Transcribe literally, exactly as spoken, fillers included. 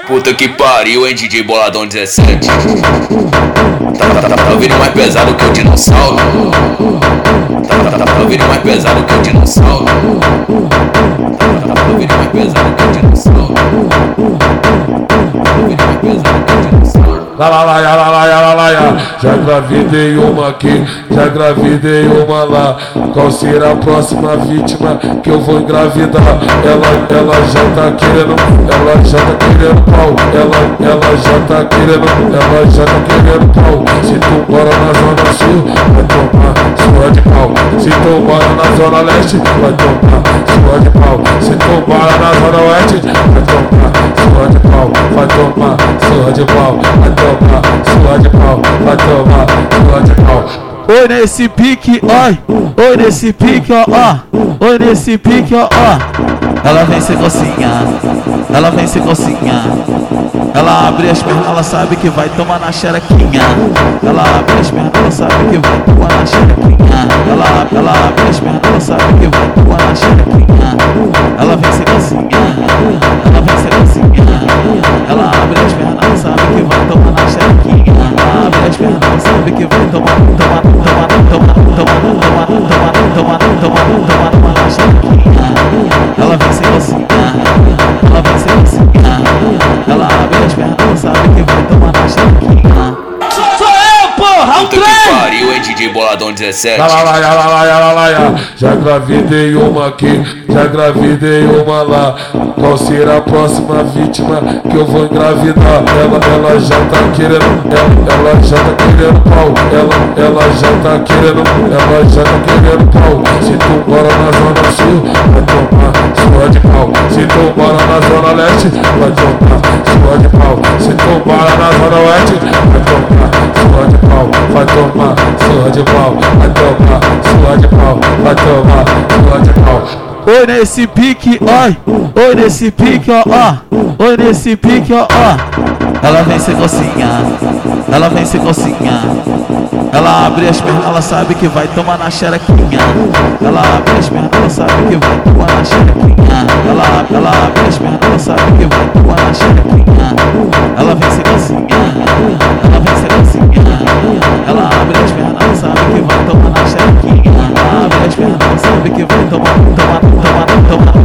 Puta que pariu, hein, D J Boladão dezessete. Tá, tá, tá, tá ouvindo mais pesado que o dinossauro. Tá, tá, tá, tá ouvindo mais pesado que o dinossauro. Tá, tá, tá, tá ouvindo mais pesado que o dinossauro. Tá ouvindo mais pesado que o dinossauro. Lá lá lá lá lá lá lá lá, já gravidei uma aqui, já gravidei uma lá. Qual será a próxima vítima que eu vou engravidar? Ela, ela já tá querendo, ela já tá querendo pau. Ela, ela já tá querendo, ela já tá querendo pau. Se tu mora na zona sul, vai tomar sua de pau. Se tu mora na zona leste, vai tomar sua de pau. Se tu mora na zona oeste, vai tomar sua de pau. Vai tomar sua de pau. Vai tomar sua de pau. Vai tomar sua de pau. Oi nesse pique, oi, oi nesse pique, ó, ó, oi nesse pique, ó, ó. Ela vem sem cocinha, ela vem sem cocinha. Ela abre as pernas, ela sabe que vai tomar na xerequinha. Ela abre as pernas, ela sabe que vai tomar na xerequinha. Ela, ela abre as pernas, ela sabe que vai tomar na xerequinha. Ela vem sem cocinha, ela vem sem cocinha. Ela abre as pernas, ela sabe que vai tomar na xerequinha. Ela abre as pernas, ela sabe que vai tomar, tomar, tomar, tomar, tomar, tomar, tomar, tomar, tomar, tomar, tomar na xerequinha. Ela vem sem cocinha, ela vem sem cocinha. Ela abre as pernas, ela sabe que vai tomar na xerequinha. Sou eu, porra, o trem! Puta que pariu, hein, D J Boladão dezessete. Lá lá lá lá lá lá lá lá, já gravidei uma aqui, já gravidei uma lá. Qual será a próxima vítima que eu vou engravidar? Ela, ela já tá querendo, ela, ela já tá querendo pau. Ela, ela já tá querendo, ela já tá querendo pau. Se tu mora na zona sul, vai tomar sua de pau. Se tu mora na zona leste, vai tomar sua de pau. Se tu mora na zona oeste, vai tomar sua de pau. Vai tomar sua de pau. Vai tomar sua de pau. Vai tomar sua de pau. Oi nesse pique, oi, oi nesse pique, ó, ó, oi nesse pique, ó, ó. Ela vem sem cocinha, ela vem sem cocinha. Ela abre as pernas, ela sabe que vai tomar na xerequinha. Ela abre as pernas, ela sabe que vai tomar na xerequinha. Ela, ela abre as pernas, ela sabe que vai tomar na xerequinha. Ela vem sem cocinha, ela vem sem cocinha. Ela abre as pernas, ela sabe que vai tomar na xerequinha. Ela abre as pernas, ela sabe que vai tomar, tomar, tomar, tomar.